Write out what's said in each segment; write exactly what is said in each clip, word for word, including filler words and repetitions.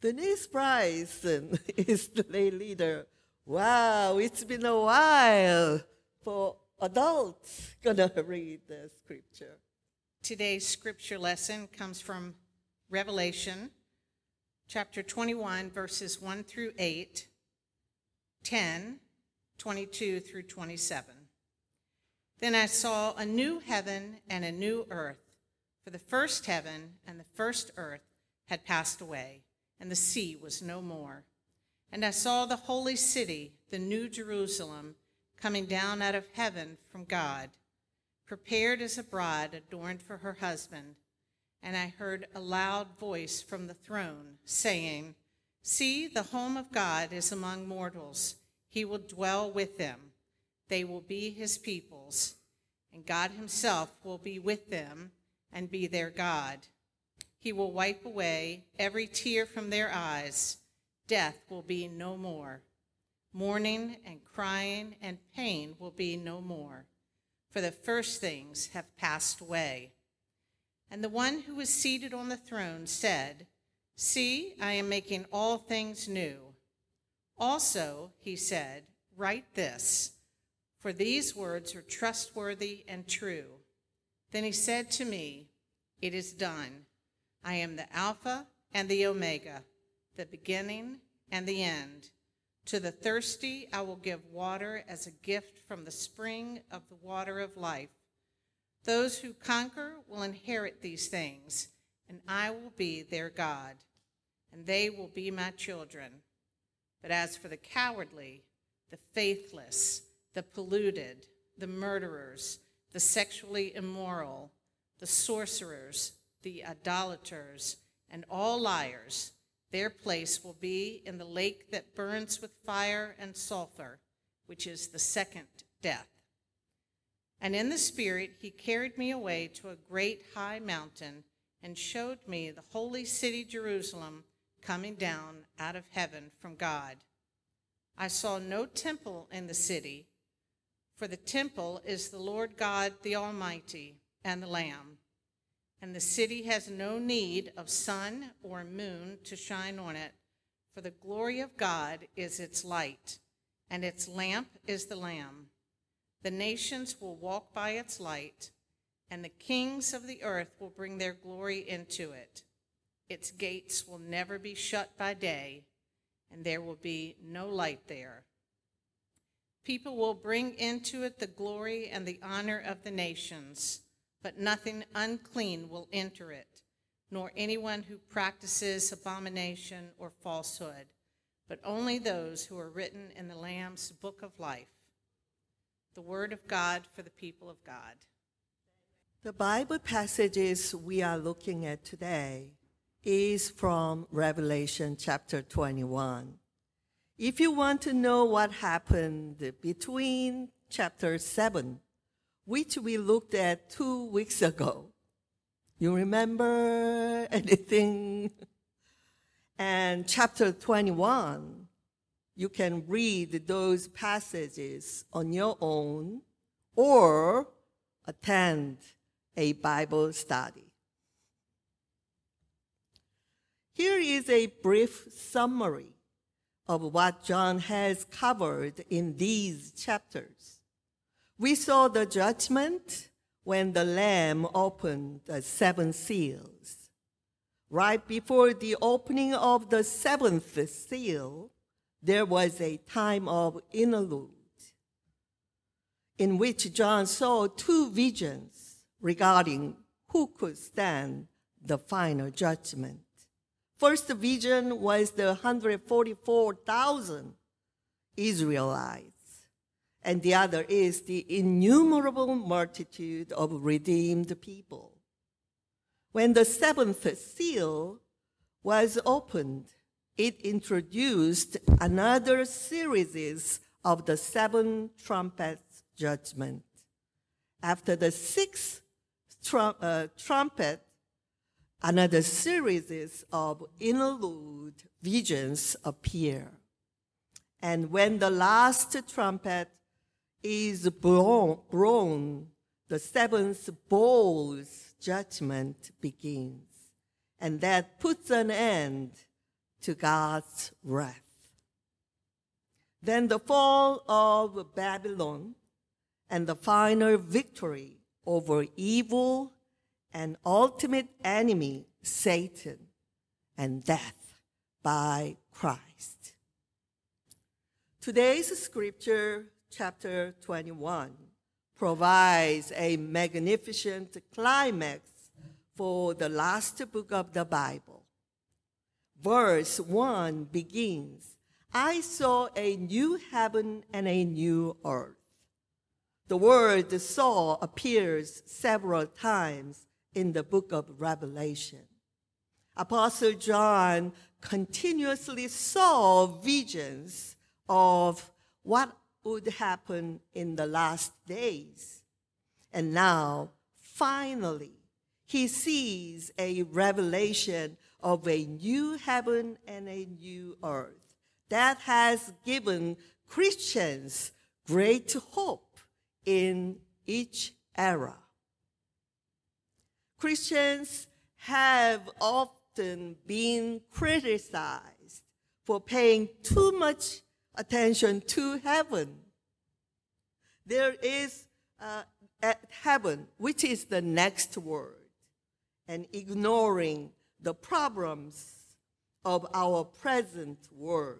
Denise Bryson is the lay leader. Wow, it's been a while for adults gonna read the scripture. Today's scripture lesson comes from Revelation chapter twenty-one, verses one through eight, ten, twenty-two through twenty-seven. Then I saw a new heaven and a new earth, for the first heaven and the first earth had passed away, and the sea was no more. And I saw the holy city, the new Jerusalem, coming down out of heaven from God, prepared as a bride adorned for her husband. And I heard a loud voice from the throne saying, "See, the home of God is among mortals. He will dwell with them. They will be his peoples, and God himself will be with them and be their God. He will wipe away every tear from their eyes. Death will be no more. Mourning and crying and pain will be no more, for the first things have passed away." And the one who was seated on the throne said, "See, I am making all things new." Also, he said, "Write this, for these words are trustworthy and true." Then he said to me, "It is done. I am the Alpha and the Omega, the beginning and the end. To the thirsty I will give water as a gift from the spring of the water of life. Those who conquer will inherit these things, and I will be their God, and they will be my children. But as for the cowardly, the faithless, the polluted, the murderers, the sexually immoral, the sorcerers, the idolaters, and all liars, their place will be in the lake that burns with fire and sulfur, which is the second death." And in the Spirit he carried me away to a great high mountain and showed me the holy city Jerusalem coming down out of heaven from God. I saw no temple in the city, for the temple is the Lord God the Almighty and the Lamb. And the city has no need of sun or moon to shine on it, for the glory of God is its light, and its lamp is the Lamb. The nations will walk by its light, and the kings of the earth will bring their glory into it. Its gates will never be shut by day, and there will be no light there. People will bring into it the glory and the honor of the nations, but nothing unclean will enter it, nor anyone who practices abomination or falsehood, but only those who are written in the Lamb's book of life. The word of God for the people of God. The Bible passages we are looking at today is from Revelation chapter twenty-one. If you want to know what happened between chapter seven, which we looked at two weeks ago, you remember anything? And chapter twenty-one, you can read those passages on your own or attend a Bible study. Here is a brief summary of what John has covered in these chapters. We saw the judgment when the Lamb opened the seven seals. Right before the opening of the seventh seal, there was a time of interlude in which John saw two visions regarding who could stand the final judgment. First vision was the one hundred forty-four thousand Israelites, and the other is the innumerable multitude of redeemed people. When the seventh seal was opened, it introduced another series of the seven trumpets judgment. After the sixth trum- uh, trumpet, another series of interlude visions appear. And when the last trumpet is blown, blown, the seventh bowl's judgment begins. And that puts an end to God's wrath. Then the fall of Babylon and the final victory over evil and ultimate enemy, Satan, and death by Christ. Today's scripture, chapter twenty-one, provides a magnificent climax for the last book of the Bible. Verse one begins, I saw a new heaven and a new earth. The word saw appears several times in the book of Revelation. Apostle John continuously saw visions of what would happen in the last days. And now, finally, he sees a revelation of a new heaven and a new earth that has given Christians great hope in each era. Christians have often been criticized for paying too much attention to heaven. There is uh, at heaven, which is the next word, and ignoring the problems of our present world.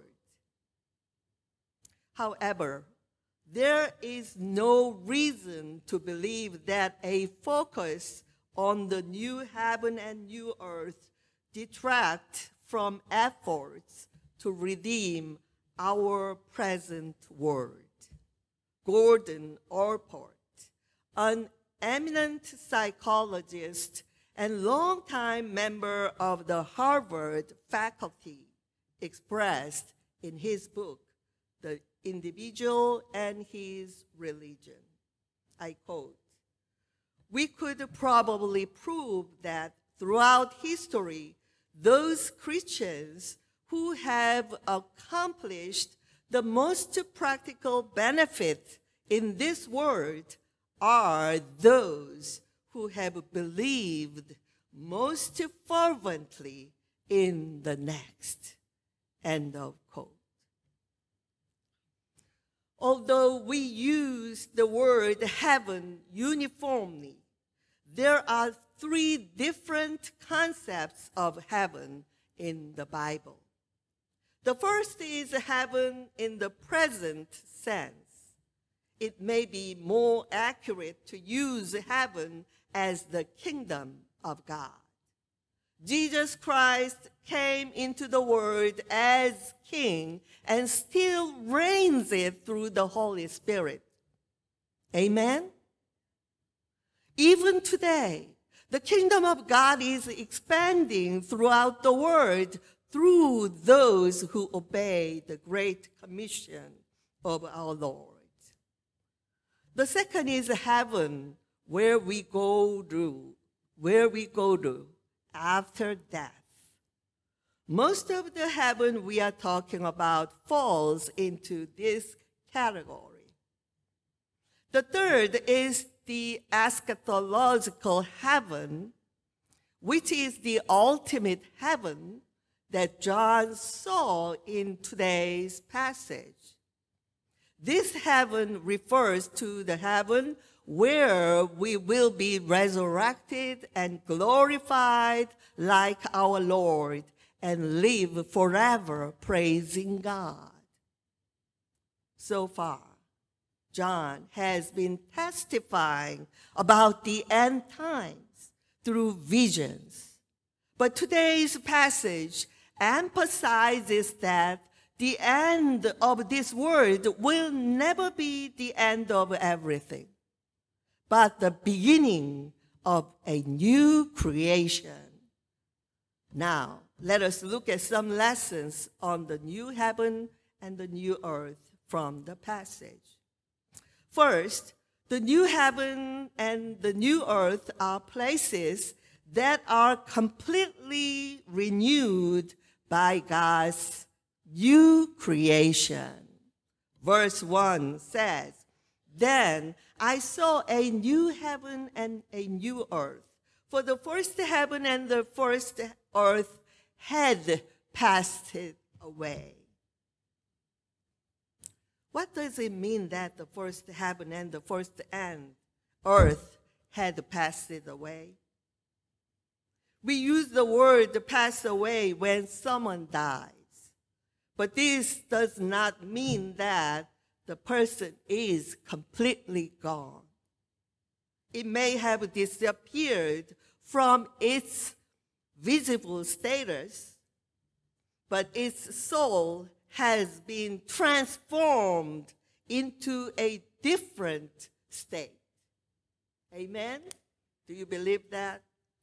However, there is no reason to believe that a focus on the new heaven and new earth detract from efforts to redeem our present world. Gordon Allport, an eminent psychologist and longtime member of the Harvard faculty, expressed in his book, The Individual and His Religion. I quote, we could probably prove that throughout history, those Christians who have accomplished the most practical benefit in this world are those who have believed most fervently in the next. End of quote. Although we use the word heaven uniformly, there are three different concepts of heaven in the Bible. The first is heaven in the present sense. It may be more accurate to use heaven as the kingdom of God. Jesus Christ came into the world as King and still reigns it through the Holy Spirit. Amen? Even today, the kingdom of God is expanding throughout the world through those who obey the Great Commission of our Lord. The second is heaven, where we go to, where we go to after death. Most of the heaven we are talking about falls into this category. The third is the eschatological heaven, which is the ultimate heaven that John saw in today's passage. This heaven refers to the heaven where we will be resurrected and glorified like our Lord and live forever praising God. So far, John has been testifying about the end times through visions. But today's passage emphasizes that the end of this world will never be the end of everything, but the beginning of a new creation. Now, let us look at some lessons on the new heaven and the new earth from the passage. First, the new heaven and the new earth are places that are completely renewed by God's new creation. Verse one says, then I saw a new heaven and a new earth. For the first heaven and the first earth had passed it away. What does it mean that the first heaven and the first and earth had passed it away? We use the word pass away when someone dies. But this does not mean that the person is completely gone. It may have disappeared from its visible status, but its soul has been transformed into a different state. Amen? Do you believe that?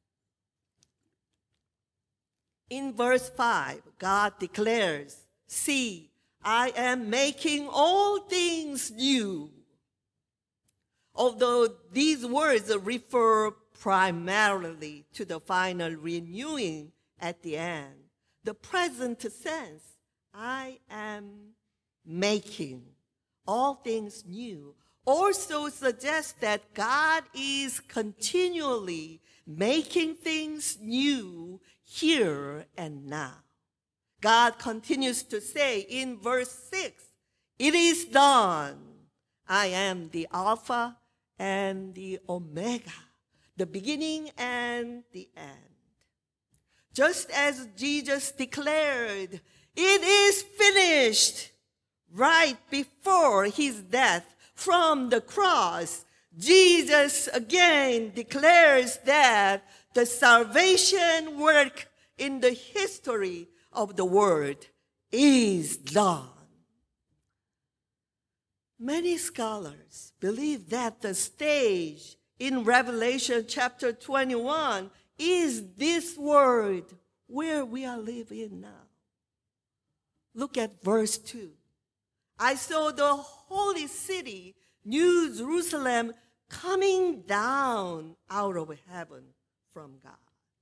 In verse five, God declares, "See, I am making all things new." Although these words refer primarily to the final renewing at the end, the present sense, "I am making all things new," also suggests that God is continually making things new here and now. God continues to say in verse six, "It is done. I am the Alpha and the Omega, the beginning and the end." Just as Jesus declared, "It is finished," right before his death from the cross, Jesus again declares that the salvation work in the history of the world is done. Many scholars believe that the stage in Revelation chapter twenty-one is this world where we are living now. Look at verse two. "I saw the holy city, New Jerusalem, coming down out of heaven from God."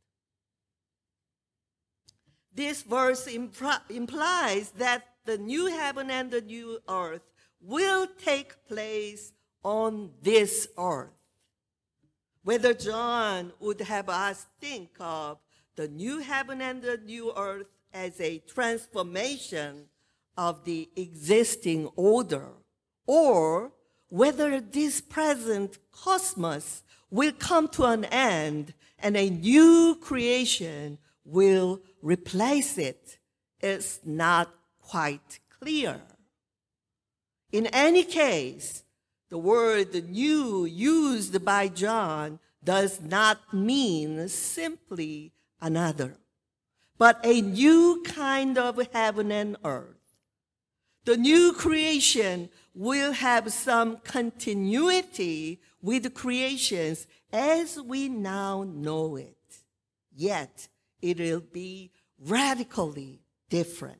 This verse impl- implies that the new heaven and the new earth will take place on this earth. Whether John would have us think of the new heaven and the new earth as a transformation of the existing order, or whether this present cosmos will come to an end and a new creation will replace it, is not quite clear. In any case, the word "new" used by John does not mean simply another, but a new kind of heaven and earth. The new creation will have some continuity with creations as we now know it, yet it will be radically different.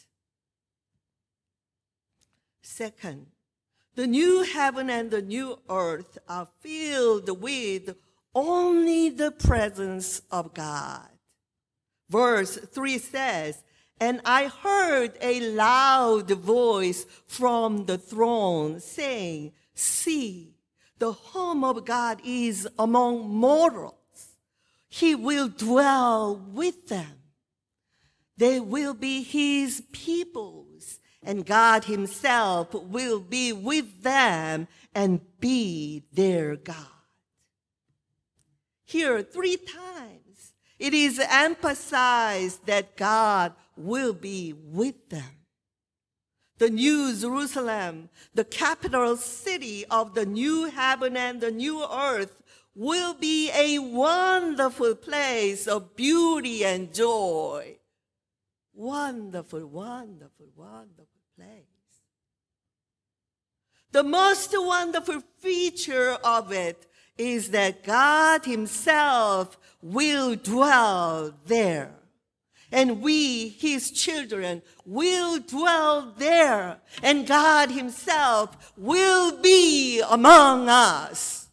Second, the new heaven and the new earth are filled with only the presence of God. Verse three says, "And I heard a loud voice from the throne saying, 'See, the home of God is among mortals. He will dwell with them. They will be his peoples, and God himself will be with them and be their God.'" Here, three times, it is emphasized that God will be with them. The New Jerusalem, the capital city of the new heaven and the new earth, will be a wonderful place of beauty and joy. Wonderful, wonderful, wonderful place. The most wonderful feature of it is that God himself will dwell there. And we, his children, will dwell there. And God himself will be among us.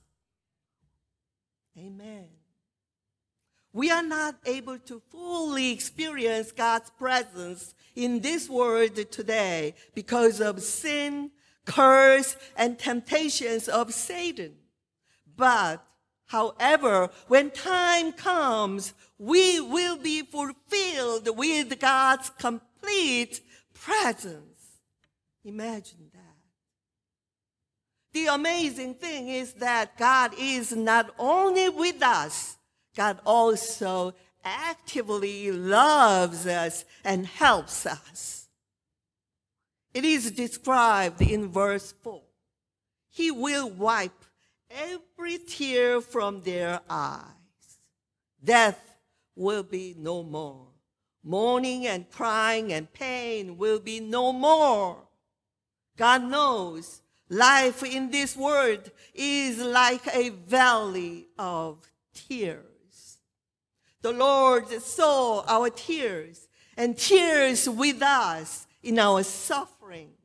Amen. We are not able to fully experience God's presence in this world today because of sin, curse, and temptations of Satan. But, However, when time comes, we will be fulfilled with God's complete presence. Imagine that. The amazing thing is that God is not only with us, God also actively loves us and helps us. It is described in verse four. He will wipe every tear from their eyes. Death will be no more. Mourning and crying and pain will be no more. God knows life in this world is like a valley of tears. The Lord saw our tears and tears with us in our sufferings.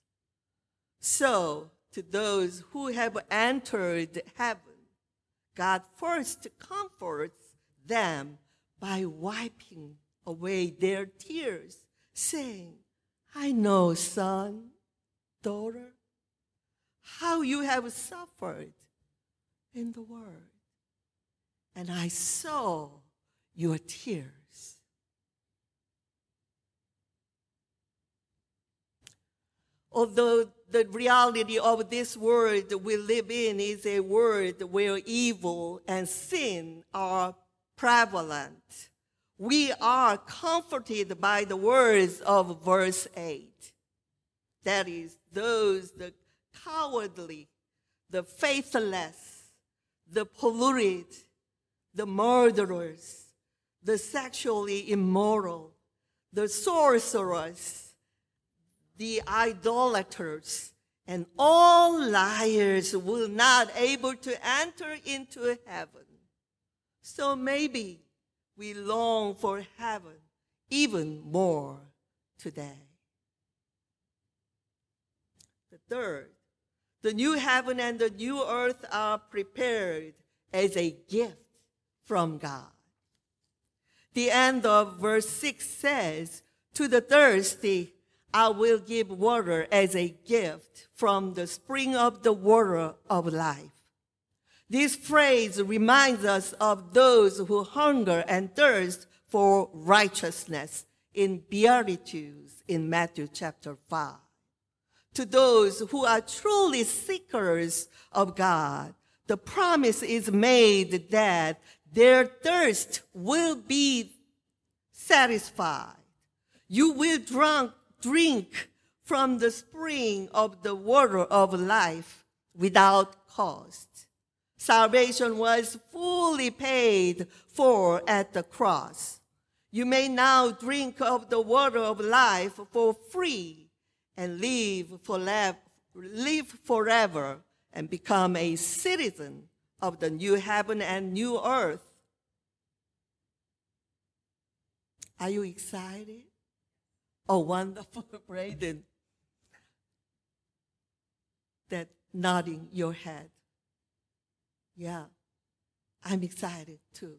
So, to those who have entered heaven, God first comforts them by wiping away their tears, saying, I know, son, daughter, how you have suffered in the world, and I saw your tears. Although the reality of this world we live in is a world where evil and sin are prevalent, we are comforted by the words of verse eight. That is, those, the cowardly, the faithless, the polluted, the murderers, the sexually immoral, the sorcerers, the idolaters, and all liars will not able to enter into heaven. So maybe we long for heaven even more today. The third, the new heaven and the new earth are prepared as a gift from God. The end of verse six says, to the thirsty, I will give water as a gift from the spring of the water of life. This phrase reminds us of those who hunger and thirst for righteousness in Beatitudes in Matthew chapter five. To those who are truly seekers of God, the promise is made that their thirst will be satisfied. You will drunk, drink from the spring of the water of life without cost. Salvation was fully paid for at the cross. You may now drink of the water of life for free and live forever, live forever and become a citizen of the new heaven and new earth. Are you excited? Oh, wonderful, Braden. That nodding your head. Yeah, I'm excited too.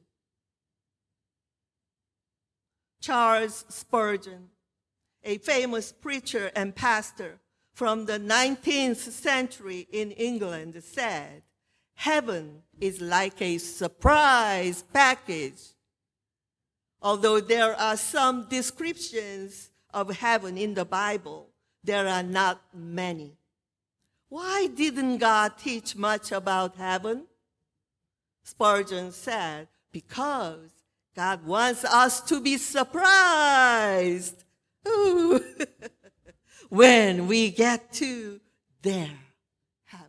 Charles Spurgeon, a famous preacher and pastor from the nineteenth century in England, said, heaven is like a surprise package. Although there are some descriptions of heaven in the Bible, there are not many. Why didn't God teach much about heaven? Spurgeon said, because God wants us to be surprised Ooh. when we get to their heaven.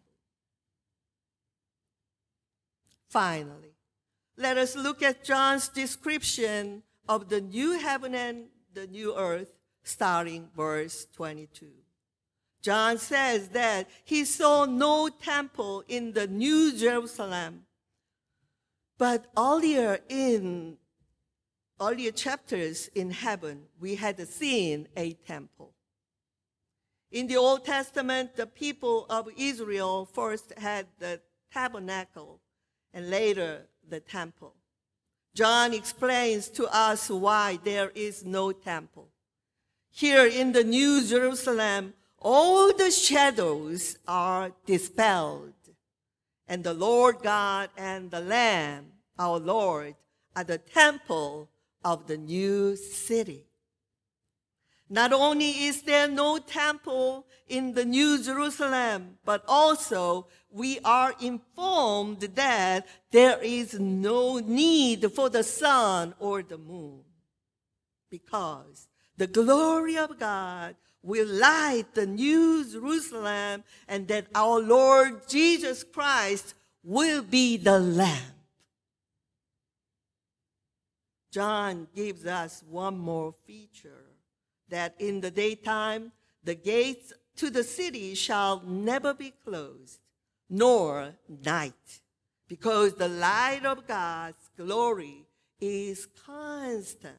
Finally, let us look at John's description of the new heaven and the new earth, starting verse twenty-two. John says that he saw no temple in the New Jerusalem. But earlier in earlier chapters in heaven, we had seen a temple. In the Old Testament, the people of Israel first had the tabernacle and later the temple. John explains to us why there is no temple. Here in the New Jerusalem, all the shadows are dispelled, And the Lord God and the Lamb, our Lord, are the temple of the new city. Not only is there no temple in the New Jerusalem, but also we are informed that there is no need for the sun or the moon, because the glory of God will light the New Jerusalem, and that our Lord Jesus Christ will be the Lamb. John gives us one more feature, that in the daytime the gates to the city shall never be closed, nor night, because the light of God's glory is constant.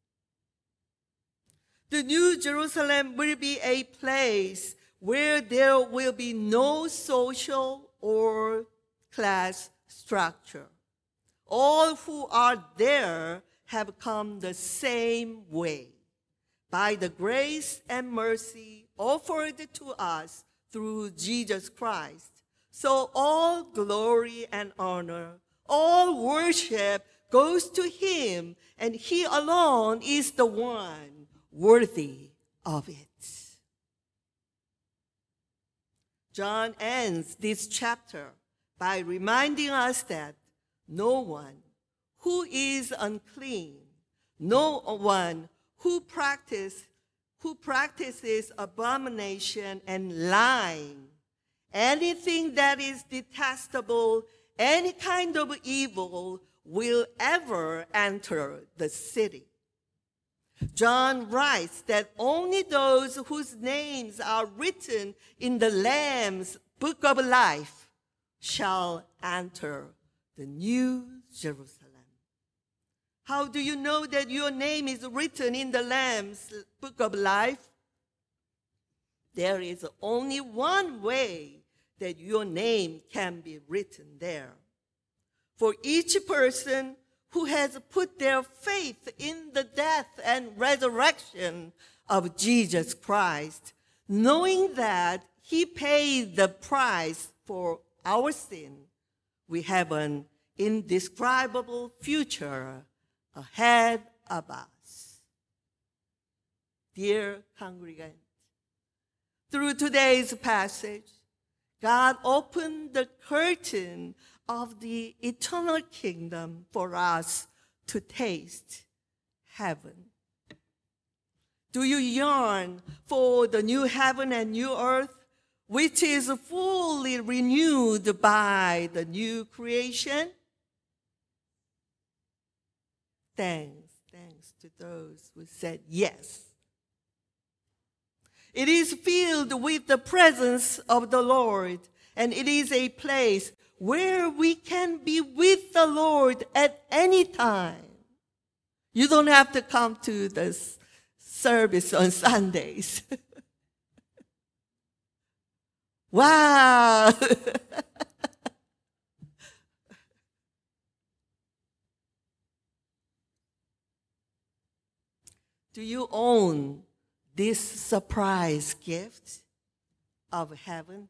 The New Jerusalem will be a place where there will be no social or class structure. All who are there have come the same way, by the grace and mercy offered to us through Jesus Christ. So all glory and honor, all worship goes to him, and he alone is the one worthy of it. John ends this chapter by reminding us that no one who is unclean, no one who practice, who practices abomination and lying, anything that is detestable, any kind of evil, will ever enter the city. John writes that only those whose names are written in the Lamb's book of life shall enter the New Jerusalem. How do you know that your name is written in the Lamb's book of life? There is only one way that your name can be written there. For each person who has put their faith in the death and resurrection of Jesus Christ, knowing that he paid the price for our sin, we have an indescribable future ahead of us. Dear congregant, through today's passage, God opened the curtain of the eternal kingdom for us to taste heaven. Do you yearn for the new heaven and new earth, which is fully renewed by the new creation? Thanks, thanks to those who said yes. It is filled with the presence of the Lord, and it is a place where we can be with the Lord at any time. You don't have to come to this service on Sundays. Wow! Do you own this surprise gift of heaven?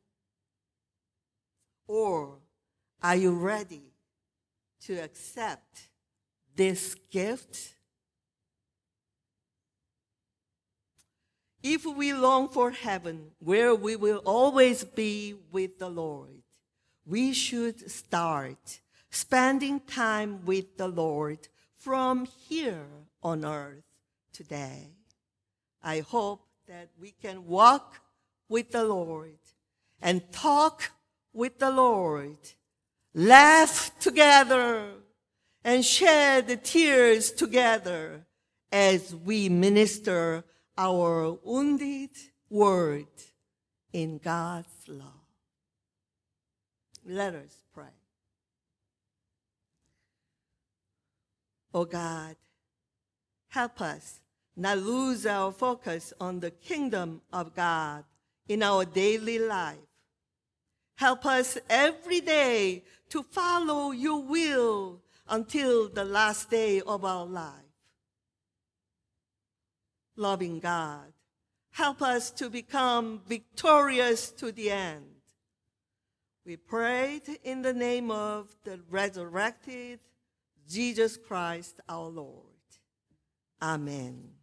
Or are you ready to accept this gift? If we long for heaven, where we will always be with the Lord, we should start spending time with the Lord from here on earth today. I hope that we can walk with the Lord and talk with the Lord, laugh together, and shed tears together as we minister our wounded word in God's love. Let us pray. Oh God, help us not lose our focus on the kingdom of God in our daily life. Help us every day to follow your will until the last day of our life. Loving God, help us to become victorious to the end. We prayed in the name of the resurrected Jesus Christ our Lord. Amen.